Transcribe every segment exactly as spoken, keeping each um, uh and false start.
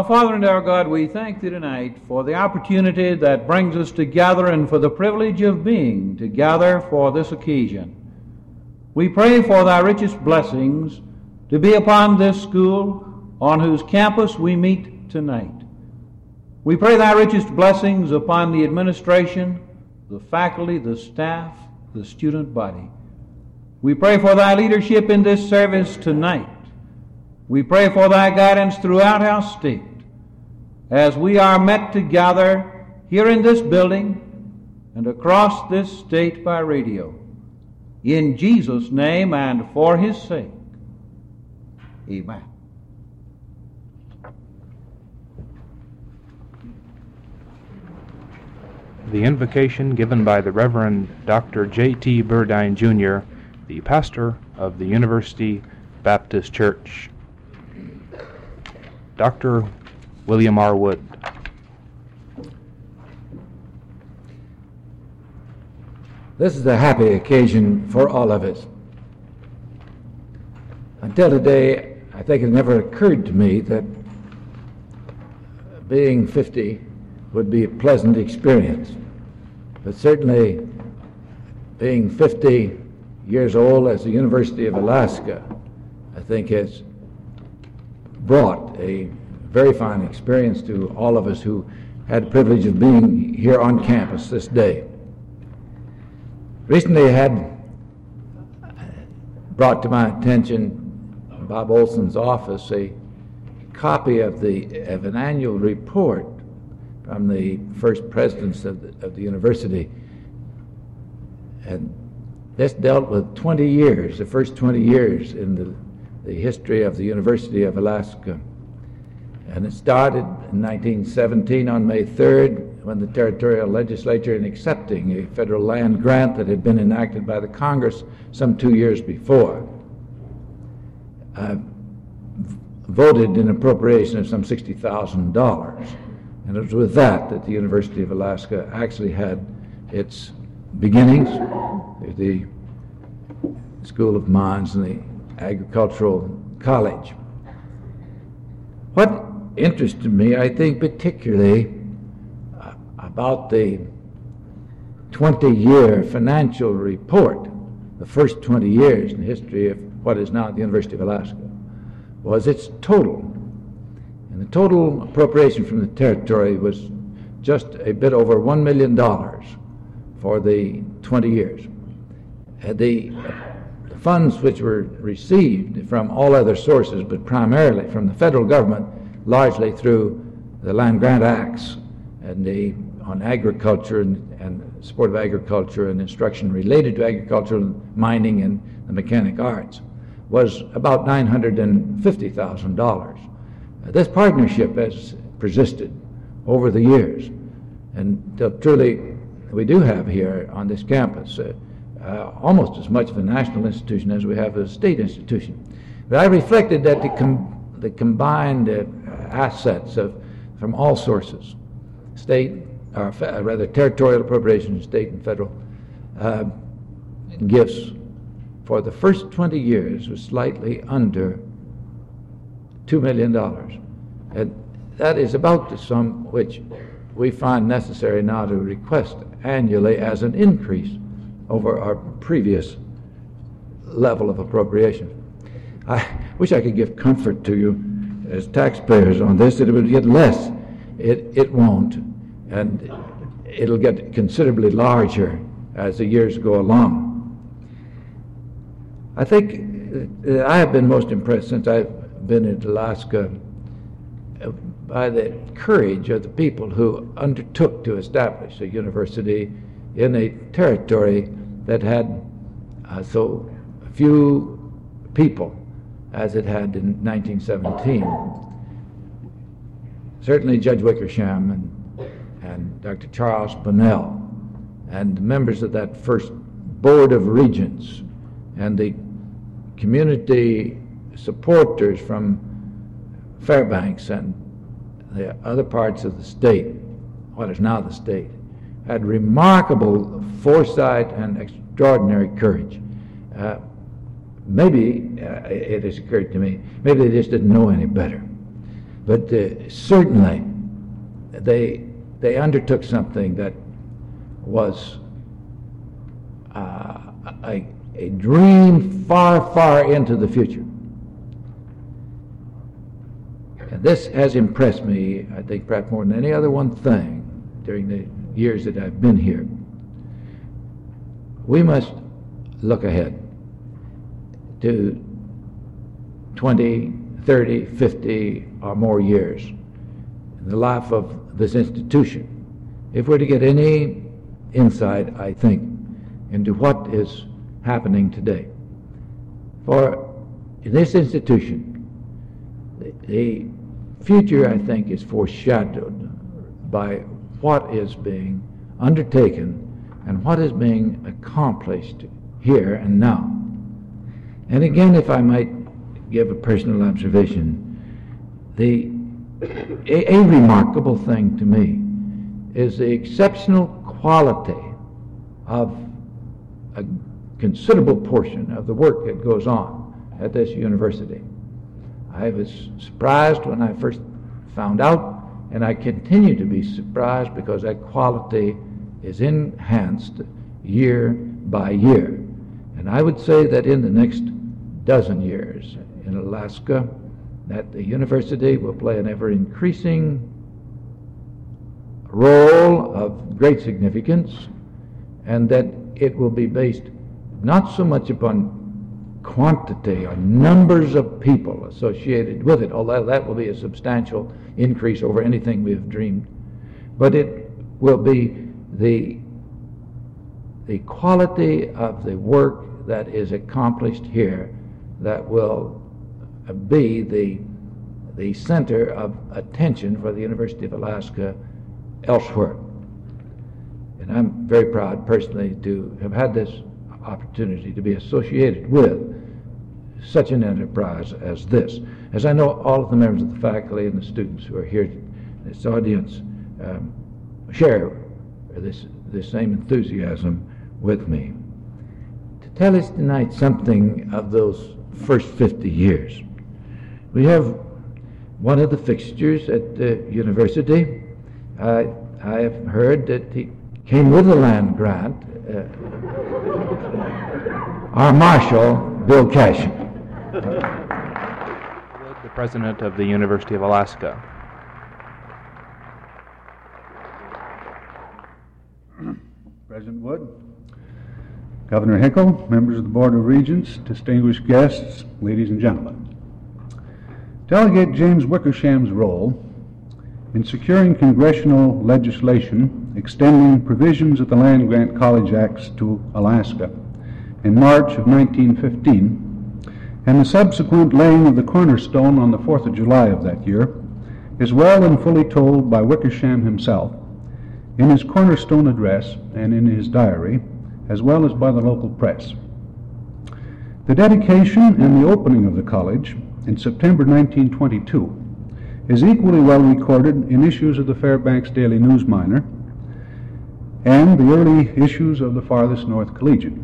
Father and our God, we thank Thee tonight for the opportunity that brings us together and for the privilege of being together for this occasion. We pray for Thy richest blessings to be upon this school on whose campus we meet tonight. We pray Thy richest blessings upon the administration, the faculty, the staff, the student body. We pray for Thy leadership in this service tonight. We pray for Thy guidance throughout our state as we are met together here in this building and across this state by radio. In Jesus' name and for His sake. Amen. The invocation given by the Reverend Doctor J T Burdine, Junior, the pastor of the University Baptist Church. Doctor William R. Wood. This is a happy occasion for all of us. Until today, I think it never occurred to me that being fifty would be a pleasant experience. But certainly, being fifty years old as the University of Alaska, I think has brought a very fine experience to all of us who had the privilege of being here on campus this day. Recently I had brought to my attention Bob Olson's office a copy of the of an annual report from the first presidents of the, of the university, and this dealt with twenty years, the first twenty years in the, the history of the University of Alaska. And it started in nineteen seventeen on May third when the territorial legislature, in accepting a federal land grant that had been enacted by the Congress some two years before, uh, voted an appropriation of some sixty thousand dollars. And it was with that that the University of Alaska actually had its beginnings, the School of Mines and the Agricultural College. What interested me, I think, particularly uh, about the twenty-year financial report, the first twenty years in the history of what is now the University of Alaska, was its total. And the total appropriation from the territory was just a bit over one million dollars for the twenty years. Uh, the, the funds which were received from all other sources, but primarily from the federal government, largely through the Land Grant Acts and the on agriculture and, and support of agriculture and instruction related to agriculture, mining, and the mechanic arts, was about nine hundred fifty thousand dollars. Uh, this partnership has persisted over the years, and uh, truly we do have here on this campus uh, uh, almost as much of a national institution as we have a state institution. But I reflected that the, com- the combined uh, assets of from all sources, state, or fa- rather territorial appropriations, state and federal uh, gifts, for the first twenty years was slightly under two million dollars. And that is about the sum which we find necessary now to request annually as an increase over our previous level of appropriation. I wish I could give comfort to you as taxpayers on this, that it would get less. It, it won't, and it'll get considerably larger as the years go along. I think uh, I have been most impressed since I've been in Alaska uh, by the courage of the people who undertook to establish a university in a territory that had uh, so few people as it had in nineteen seventeen. Certainly Judge Wickersham and, and Doctor Charles Bunnell and members of that first Board of Regents and the community supporters from Fairbanks and the other parts of the state, what is now the state, had remarkable foresight and extraordinary courage. Uh, maybe uh, it has occurred to me, maybe they just didn't know any better. But uh, certainly they, they undertook something that was uh, a, a dream far, far into the future. And this has impressed me, I think, perhaps more than any other one thing during the years that I've been here. We must look ahead to twenty, thirty, fifty or more years in the life of this institution. If we're to get any insight, I think, into what is happening today. For in this institution, the, the future, I think, is foreshadowed by what is being undertaken and what is being accomplished here and now. And again, if I might give a personal observation, the a, a remarkable thing to me is the exceptional quality of a considerable portion of the work that goes on at this university. I was surprised when I first found out, and I continue to be surprised because that quality is enhanced year by year. And I would say that in the next dozen years in Alaska, that the university will play an ever-increasing role of great significance, and that it will be based not so much upon quantity or numbers of people associated with it, although that will be a substantial increase over anything we have dreamed, but it will be the, the quality of the work that is accomplished here that will be the, the center of attention for the University of Alaska elsewhere. And I'm very proud personally to have had this opportunity to be associated with such an enterprise as this. As I know all of the members of the faculty and the students who are here in this audience um, share this, this same enthusiasm with me. To tell us tonight something of those first fifty years, we have one of the fixtures at the university. I, I have heard that he came with a land grant, uh, our Marshal, Bill Cashin. The President of the University of Alaska. President Wood, Governor Hinkle, members of the Board of Regents, distinguished guests, ladies and gentlemen. Delegate James Wickersham's role in securing congressional legislation extending provisions of the Land Grant College Acts to Alaska in March of nineteen fifteen, and the subsequent laying of the cornerstone on the fourth of July of that year, is well and fully told by Wickersham himself in his cornerstone address and in his diary, as well as by the local press. The dedication and the opening of the college in September nineteen twenty-two is equally well recorded in issues of the Fairbanks Daily News Miner and the early issues of the Farthest North Collegian.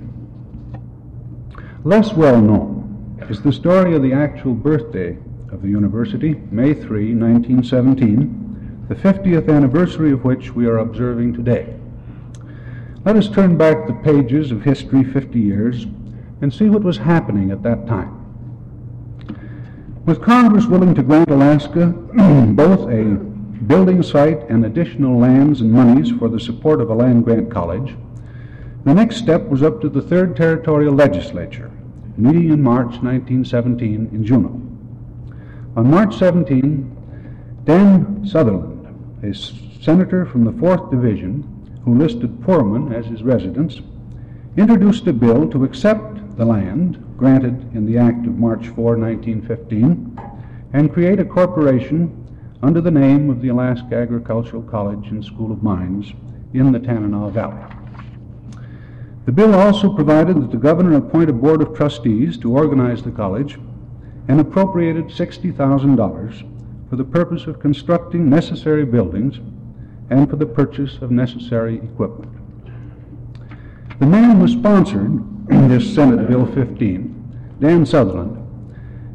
Less well known is the story of the actual birthday of the university, May third, nineteen seventeen, the fiftieth anniversary of which we are observing today. Let us turn back the pages of history fifty years and see what was happening at that time. With Congress willing to grant Alaska both a building site and additional lands and monies for the support of a land-grant college, the next step was up to the Third Territorial Legislature, meeting in March nineteen seventeen in Juneau. On March seventeenth, Dan Sutherland, a senator from the fourth Division, who listed Pullman as his residence, introduced a bill to accept the land granted in the Act of March fourth, nineteen fifteen, and create a corporation under the name of the Alaska Agricultural College and School of Mines in the Tanana Valley. The bill also provided that the governor appoint a board of trustees to organize the college and appropriated sixty thousand dollars for the purpose of constructing necessary buildings and for the purchase of necessary equipment. The man who sponsored this Senate Bill fifteen, Dan Sutherland,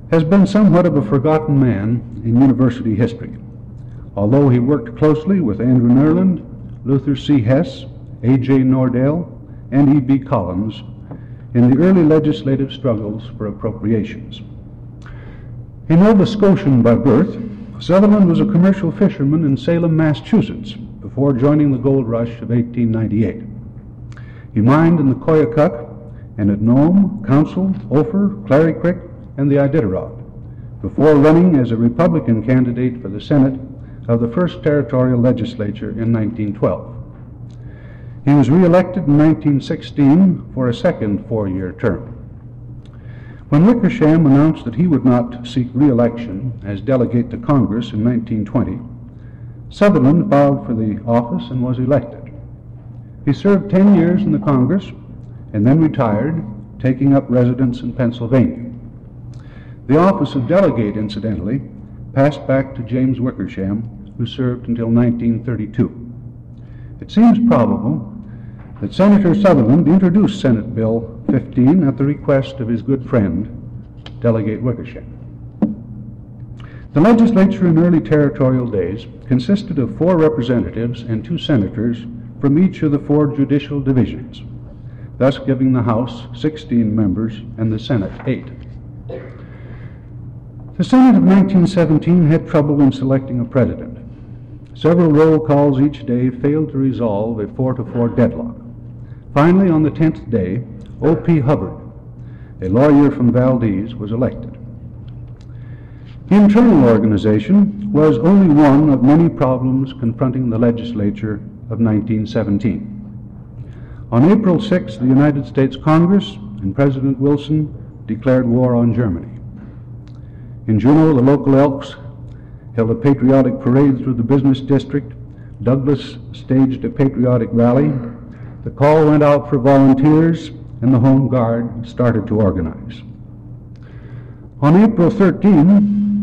has been somewhat of a forgotten man in university history, although he worked closely with Andrew Nerland, Luther C. Hess, A J Nordell, and E B Collins in the early legislative struggles for appropriations. A Nova Scotian by birth, Sutherland was a commercial fisherman in Salem, Massachusetts, before joining the gold rush of eighteen ninety-eight. He mined in the Koyukuk and at Nome, Council, Ophir, Clary Creek, and the Iditarod, before running as a Republican candidate for the Senate of the first territorial legislature in nineteen twelve. He was re-elected in nineteen sixteen for a second four-year term. When Wickersham announced that he would not seek re-election as delegate to Congress in nineteen twenty, Sutherland filed for the office and was elected. He served ten years in the Congress and then retired, taking up residence in Pennsylvania. The office of delegate, incidentally, passed back to James Wickersham, who served until nineteen thirty-two. It seems probable that Senator Sutherland introduced Senate Bill fifteen at the request of his good friend, Delegate Wickersham. The legislature in early territorial days consisted of four representatives and two senators from each of the four judicial divisions, thus giving the House sixteen members and the Senate eight. The Senate of nineteen seventeen had trouble in selecting a president. Several roll calls each day failed to resolve a four to four deadlock. Finally, on the tenth day, O P Hubbard, a lawyer from Valdez, was elected. Internal organization was only one of many problems confronting the legislature of nineteen seventeen. On April sixth, the United States Congress and President Wilson declared war on Germany. In Juneau, the local Elks held a patriotic parade through the business district. Douglas staged a patriotic rally. The call went out for volunteers, and the Home Guard started to organize. On April thirteenth,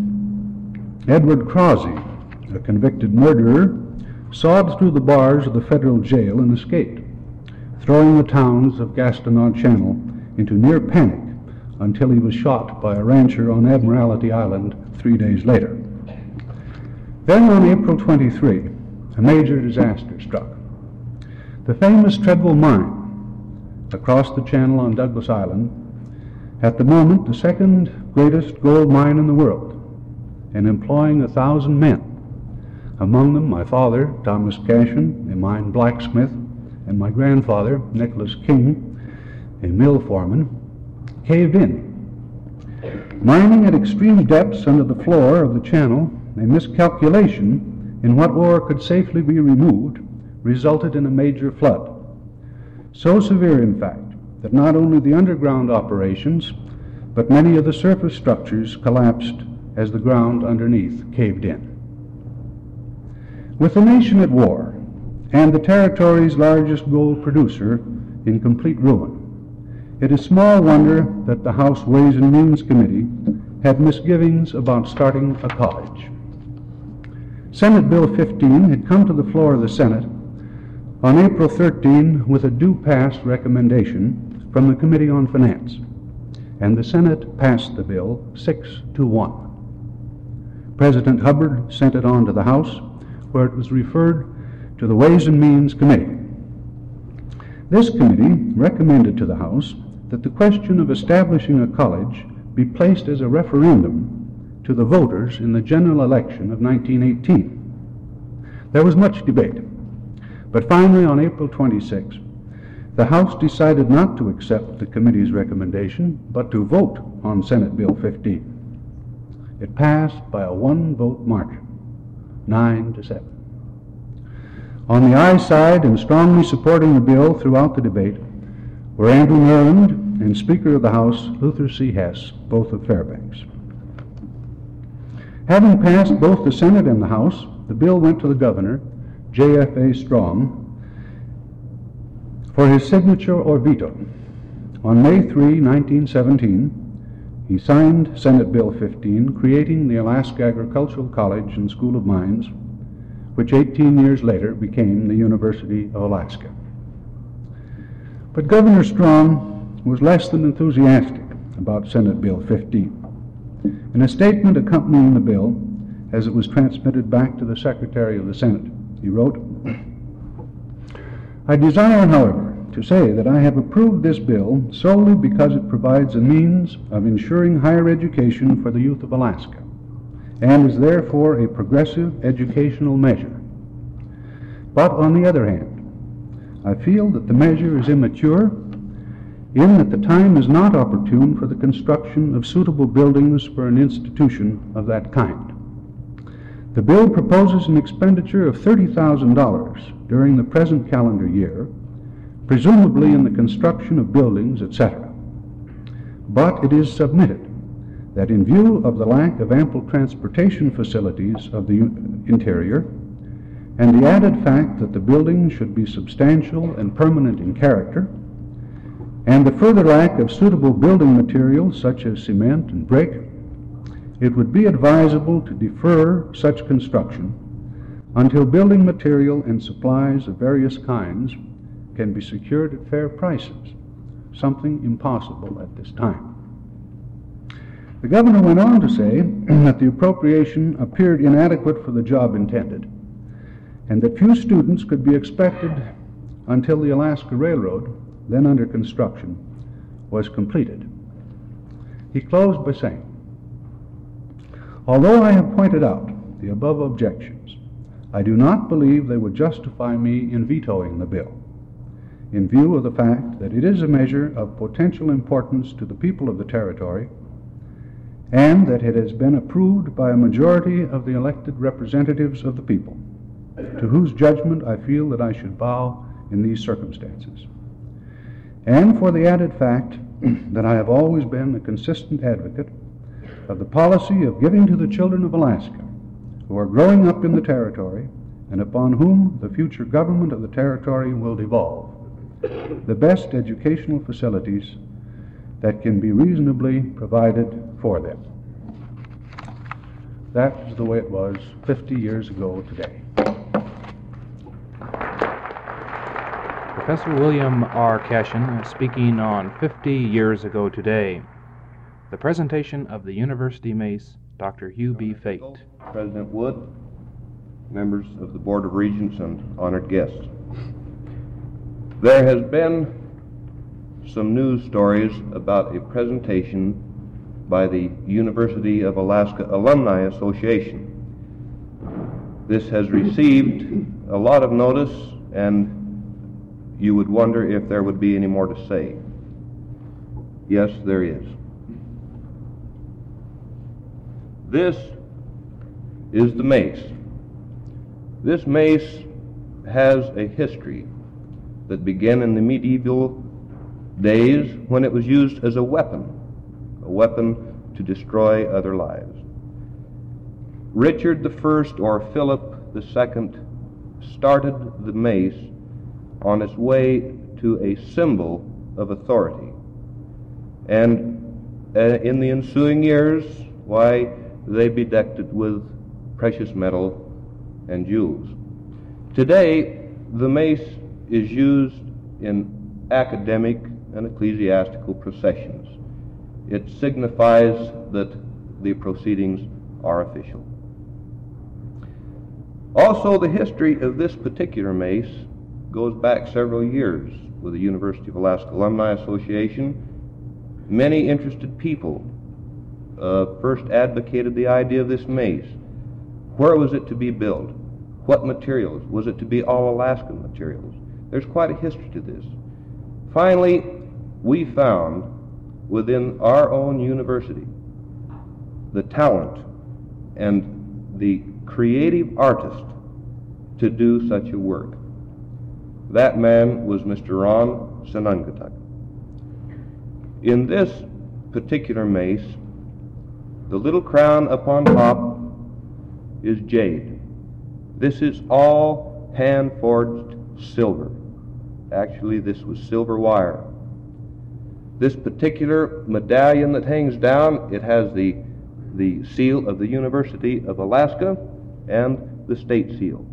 Edward Crosby, a convicted murderer, sawed through the bars of the federal jail and escaped, throwing the towns of Gastineau Channel into near panic until he was shot by a rancher on Admiralty Island three days later. Then on April twenty-third, a major disaster struck. The famous Treadwell Mine, across the channel on Douglas Island, at the moment the second greatest gold mine in the world, and employing a thousand men, among them my father, Thomas Cashin, a mine blacksmith, and my grandfather, Nicholas King, a mill foreman, caved in. Mining at extreme depths under the floor of the channel, a miscalculation in what ore could safely be removed resulted in a major flood. So severe, in fact, that not only the underground operations, but many of the surface structures collapsed as the ground underneath caved in. With the nation at war and the territory's largest gold producer in complete ruin, it is small wonder that the House Ways and Means Committee had misgivings about starting a college. Senate Bill fifteen had come to the floor of the Senate on April thirteenth with a due pass recommendation from the Committee on Finance, and the Senate passed the bill six to one. President Hubbard sent it on to the House, where it was referred to the Ways and Means Committee. This committee recommended to the House that the question of establishing a college be placed as a referendum to the voters in the general election of nineteen eighteen. There was much debate, but finally on April twenty-sixth, the House decided not to accept the committee's recommendation, but to vote on Senate Bill fifteen. It passed by a one-vote margin, nine to seven. On the aye side and strongly supporting the bill throughout the debate were Andrew Nerland and Speaker of the House Luther C. Hess, both of Fairbanks. Having passed both the Senate and the House, the bill went to the governor, J F A Strong, for his signature or veto. On May third, nineteen seventeen, he signed Senate Bill fifteen, creating the Alaska Agricultural College and School of Mines, which eighteen years later became the University of Alaska. But Governor Strong was less than enthusiastic about Senate Bill fifteen. In a statement accompanying the bill, as it was transmitted back to the Secretary of the Senate, he wrote, "I desire, however, to say that I have approved this bill solely because it provides a means of ensuring higher education for the youth of Alaska, and is therefore a progressive educational measure. But on the other hand, I feel that the measure is immature in that the time is not opportune for the construction of suitable buildings for an institution of that kind. The bill proposes an expenditure of thirty thousand dollars during the present calendar year, presumably in the construction of buildings, et cetera. But it is submitted that in view of the lack of ample transportation facilities of the interior, and the added fact that the building should be substantial and permanent in character, and the further lack of suitable building materials such as cement and brick, it would be advisable to defer such construction until building material and supplies of various kinds can be secured at fair prices, something impossible at this time." The governor went on to say that the appropriation appeared inadequate for the job intended, and that few students could be expected until the Alaska Railroad, then under construction, was completed. He closed by saying, "Although I have pointed out the above objections, I do not believe they would justify me in vetoing the bill, in view of the fact that it is a measure of potential importance to the people of the territory, and that it has been approved by a majority of the elected representatives of the people, to whose judgment I feel that I should bow in these circumstances. And for the added fact that I have always been a consistent advocate of the policy of giving to the children of Alaska, who are growing up in the territory and upon whom the future government of the territory will devolve, the best educational facilities that can be reasonably provided for them." That is the way it was fifty years ago today. Professor William R. Cashin speaking on fifty years ago today. The presentation of the University Mace, Doctor Hugh B. Fate. President Wood, members of the Board of Regents, and honored guests. There has been some news stories about a presentation by the University of Alaska Alumni Association. This has received a lot of notice, and you would wonder if there would be any more to say. Yes, there is. This is the mace. This mace has a history that began in the medieval days when it was used as a weapon, a weapon to destroy other lives. Richard the First, or Philip the Second, started the mace on its way to a symbol of authority. And uh, in the ensuing years, why, they bedecked it with precious metal and jewels. Today, the mace is used in academic and ecclesiastical processions. It signifies that the proceedings are official. Also, the history of this particular mace goes back several years with the University of Alaska Alumni Association. Many interested people uh, first advocated the idea of this mace. Where was it to be built? What materials? Was it to be all Alaskan materials? There's quite a history to this. Finally, we found within our own university the talent and the creative artist to do such a work. That man was Mister Ron Sanungattuk. In this particular mace, the little crown upon top is jade. This is all hand-forged silver. Actually, this was silver wire. This particular medallion that hangs down, it has the, the seal of the University of Alaska and the state seal.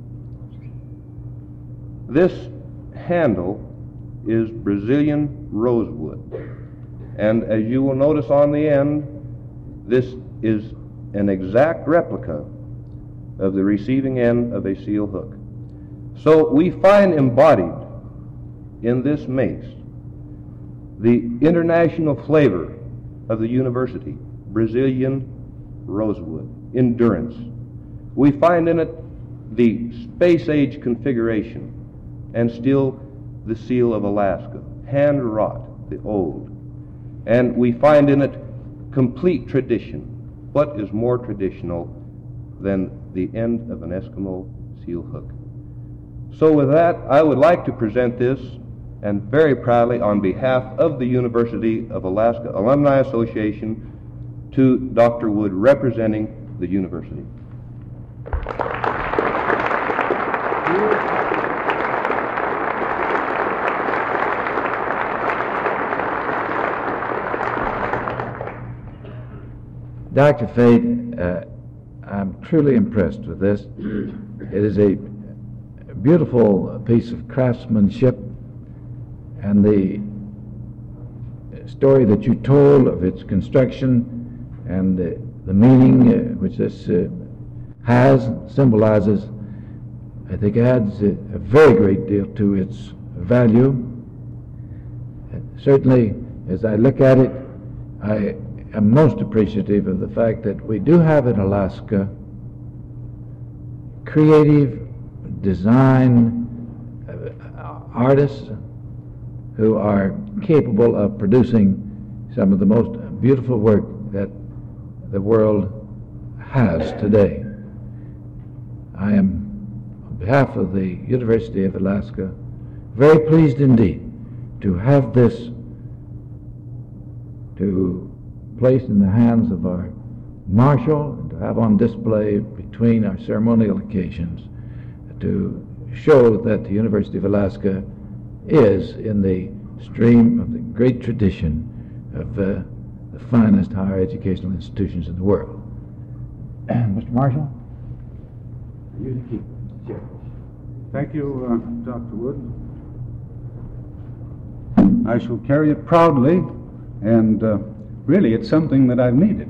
This handle is Brazilian rosewood. And as you will notice on the end, this is an exact replica of the receiving end of a seal hook. So we find embodied in this mace the international flavor of the university, Brazilian rosewood, endurance. We find in it the space-age configuration, and still the seal of Alaska, hand-wrought, the old. And we find in it complete tradition. What is more traditional than the end of an Eskimo seal hook? So with that, I would like to present this, and very proudly on behalf of the University of Alaska Alumni Association, to Doctor Wood, representing the university. Doctor Fate, uh, I'm truly impressed with this. It is a beautiful piece of craftsmanship, and the story that you told of its construction and uh, the meaning uh, which this uh, has, symbolizes, I think adds a, a very great deal to its value. Uh, certainly, as I look at it, I am most appreciative of the fact that we do have in Alaska creative design uh, artists who are capable of producing some of the most beautiful work that the world has today. I am, on behalf of the University of Alaska, very pleased indeed to have this to place in the hands of our marshal and to have on display between our ceremonial occasions, to show that the University of Alaska is in the stream of the great tradition of uh, the finest higher educational institutions in the world. Mister Marshall? You the key. Sure. Thank you, uh, Doctor Wood. I shall carry it proudly, and uh, really it's something that I've needed.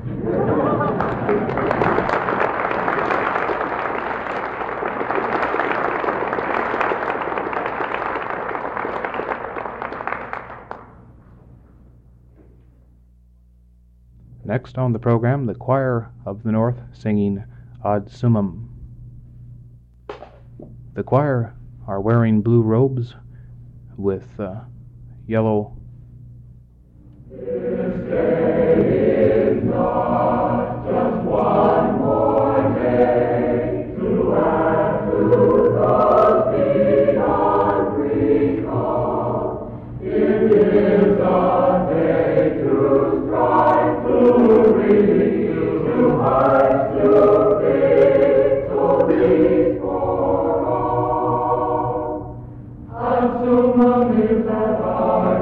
Next on the program, the Choir of the North singing Ad Summum. The choir are wearing blue robes with uh, yellow. This day is not just one more day to add to the beyond recall. It is a day to strive to reach, to heights, to victory for all. Ad Summum is at our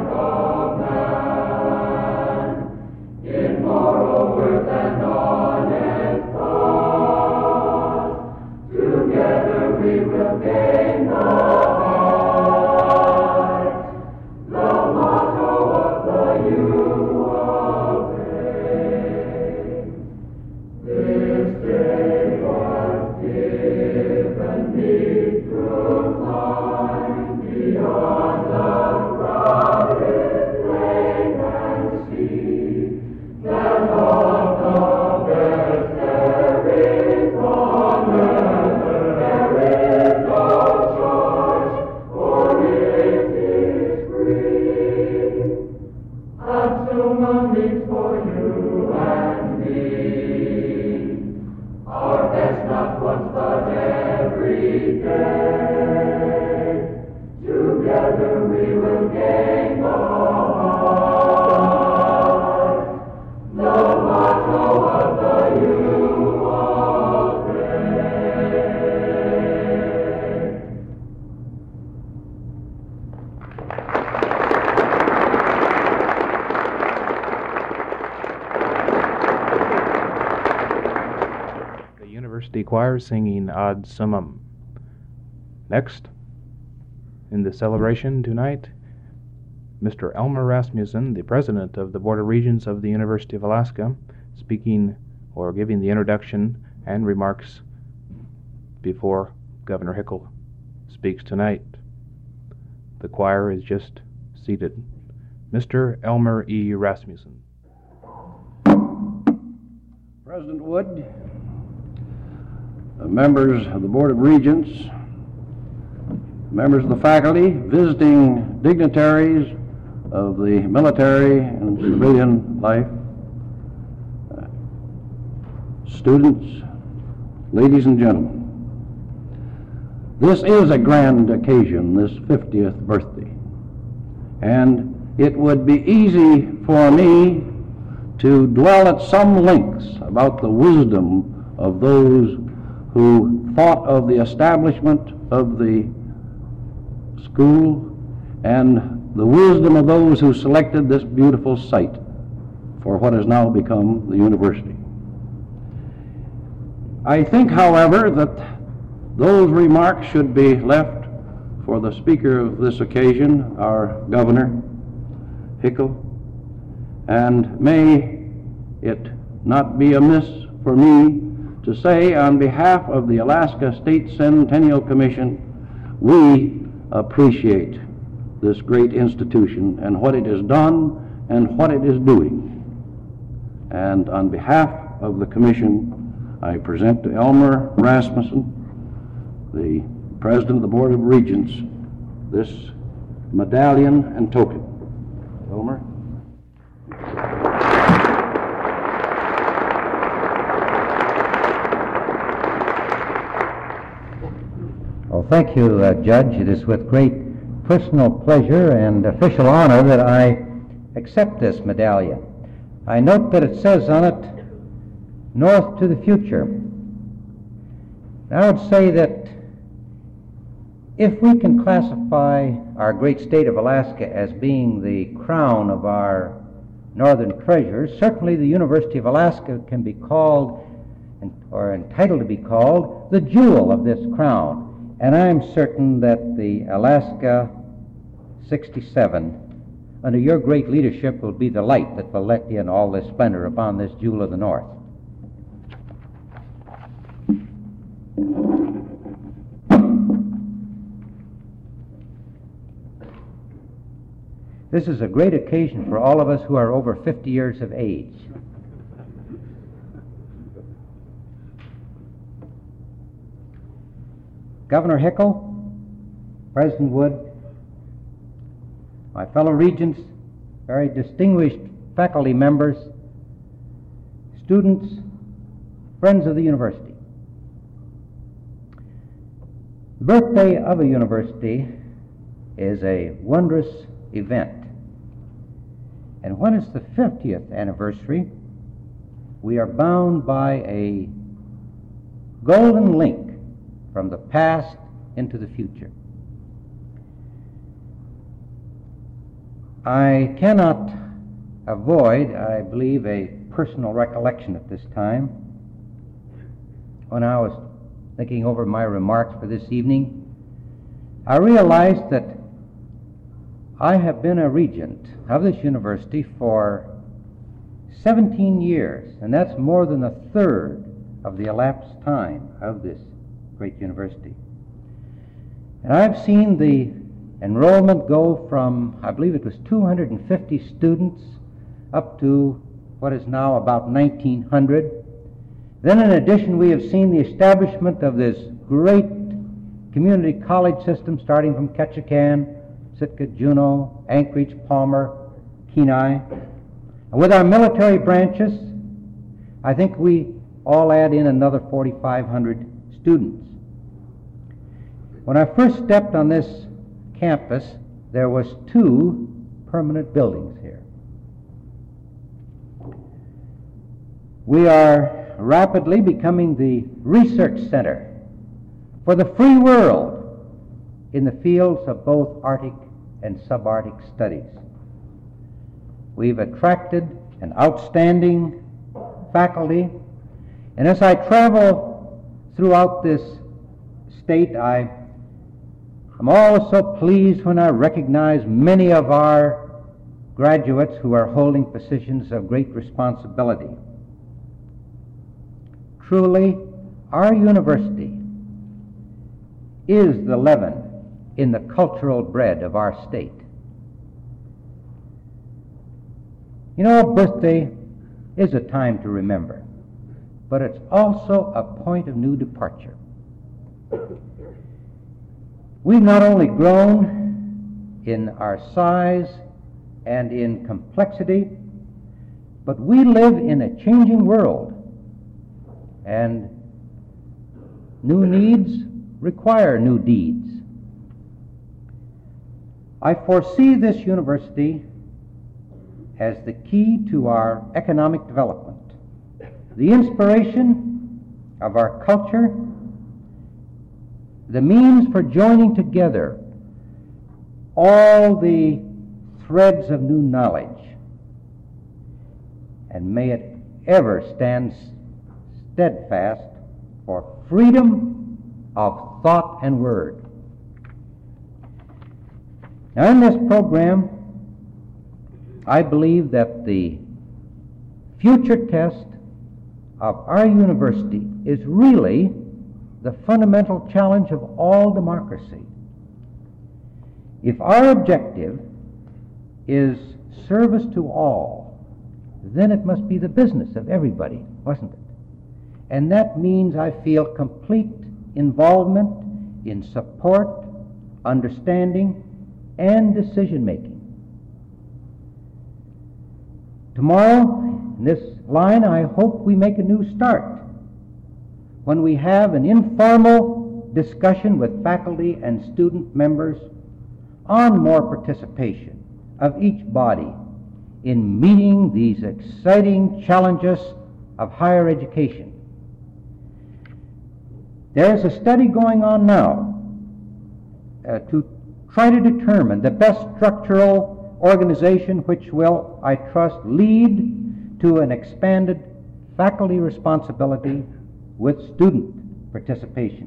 command, in moral worth and honest thought. Together we will gain the heart, the motto of the U of A. This day was given me to find beyond the crowded plain and sea, that of the best there is on earth, there is no choice, for it is free. Ad Summum is for you and me, our best not once but every day. Together we will gain the heart, the motto of the U of A. The University Choir singing Ad Summum. Next, in the celebration tonight, Mister Elmer Rasmussen, the president of the Board of Regents of the University of Alaska, speaking or giving the introduction and remarks before Governor Hickel speaks tonight. The choir is just seated. Mister Elmer E. Rasmussen. President Wood, uh, members of the Board of Regents, members of the faculty, visiting dignitaries of the military and civilian life, uh, students, ladies and gentlemen. This is a grand occasion, this fiftieth birthday, and it would be easy for me to dwell at some lengths about the wisdom of those who thought of the establishment of the school and the wisdom of those who selected this beautiful site for what has now become the university. I think, however, that those remarks should be left for the speaker of this occasion, our Governor Hickel, and may it not be amiss for me to say on behalf of the Alaska State Centennial Commission, we appreciate this great institution and what it has done and what it is doing. And on behalf of the Commission, I present to Elmer Rasmussen, the President of the Board of Regents, this medallion and token. Elmer? Well, thank you, uh, Judge. It is with great personal pleasure and official honor that I accept this medallion. I note that it says on it, North to the Future. I would say that if we can classify our great state of Alaska as being the crown of our northern treasures, certainly the University of Alaska can be called, or entitled to be called, the jewel of this crown. And I'm certain that the Alaska sixty-seven, under your great leadership, will be the light that will let in all this splendor upon this jewel of the North. This is a great occasion for all of us who are over fifty years of age. Governor Hickel, President Wood, my fellow regents, very distinguished faculty members, students, friends of the university. The birthday of a university is a wondrous event. And when it's the fiftieth anniversary, we are bound by a golden link from the past into the future. I cannot avoid, I believe, a personal recollection at this time. When I was thinking over my remarks for this evening, I realized that I have been a regent of this university for seventeen years, and that's more than a third of the elapsed time of this great university. And I've seen the enrollment go from, I believe it was two hundred fifty students up to what is now about nineteen hundred. Then in addition, we have seen the establishment of this great community college system starting from Ketchikan, Sitka, Juneau, Anchorage, Palmer, Kenai. And with our military branches, I think we all add in another forty-five hundred students. When I first stepped on this campus, there was two permanent buildings here. We are rapidly becoming the research center for the free world in the fields of both Arctic and subarctic studies. We've attracted an outstanding faculty, and as I travel throughout this state, I am always so pleased when I recognize many of our graduates who are holding positions of great responsibility. truly, our university is the leaven in the cultural bread of our state. You know, a birthday is a time to remember, but it's also a point of new departure. We've not only grown in our size and in complexity, but we live in a changing world, and new needs require new deeds. I foresee this university as the key to our economic development, the inspiration of our culture, the means for joining together all the threads of new knowledge, and may it ever stand steadfast for freedom of thought and word. Now, in this program, I believe that the future test of our university is really the fundamental challenge of all democracy. If our objective is service to all, then it must be the business of everybody, mustn't it? And that means, I feel, complete involvement in support, understanding, and decision-making. Tomorrow, in this line, I hope we make a new start when we have an informal discussion with faculty and student members on more participation of each body in meeting these exciting challenges of higher education. There's a study going on now uh, to try to determine the best structural organization which will, I trust, lead to an expanded faculty responsibility with student participation.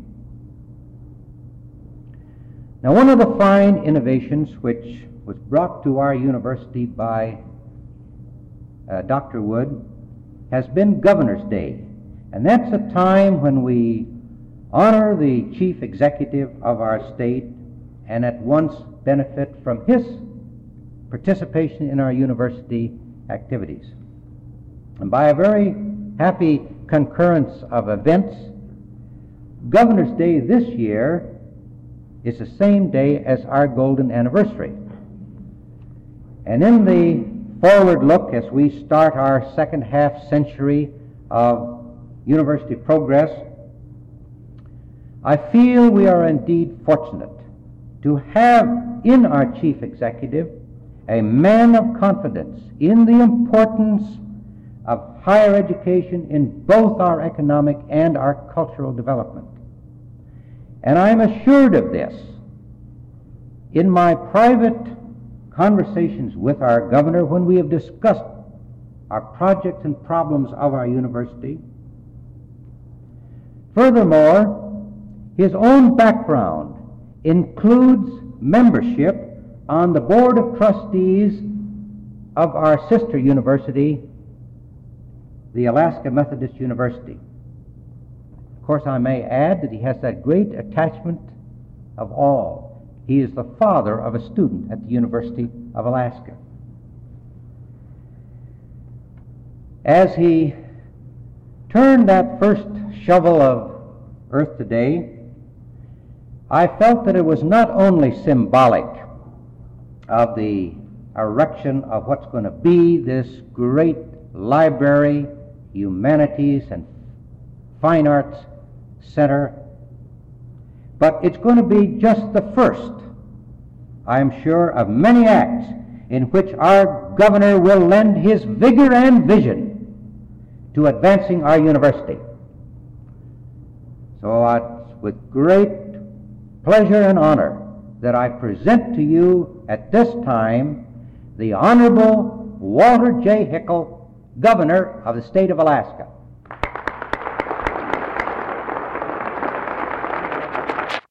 Now, one of the fine innovations which was brought to our university by uh, Doctor Wood has been Governor's Day. And that's a time when we honor the chief executive of our state and at once benefit from his participation in our university activities. And by a very happy concurrence of events, Governor's Day this year is the same day as our golden anniversary. And in the forward look, as we start our second half century of university progress, I feel we are indeed fortunate to have in our chief executive a man of confidence in the importance of higher education in both our economic and our cultural development. And I'm assured of this in my private conversations with our governor when we have discussed our projects and problems of our university. Furthermore, his own background includes membership on the Board of Trustees of our sister university, the Alaska Methodist University. Of course, I may add that he has that great attachment of all. He is the father of a student at the University of Alaska. As he turned that first shovel of earth today, I felt that it was not only symbolic of the erection of what's going to be this great library, humanities, and fine arts center, but it's going to be just the first, I am sure, of many acts in which our governor will lend his vigor and vision to advancing our university. So it's with great pleasure and honor that I present to you at this time the Honorable Walter J. Hickel, Governor of the State of Alaska.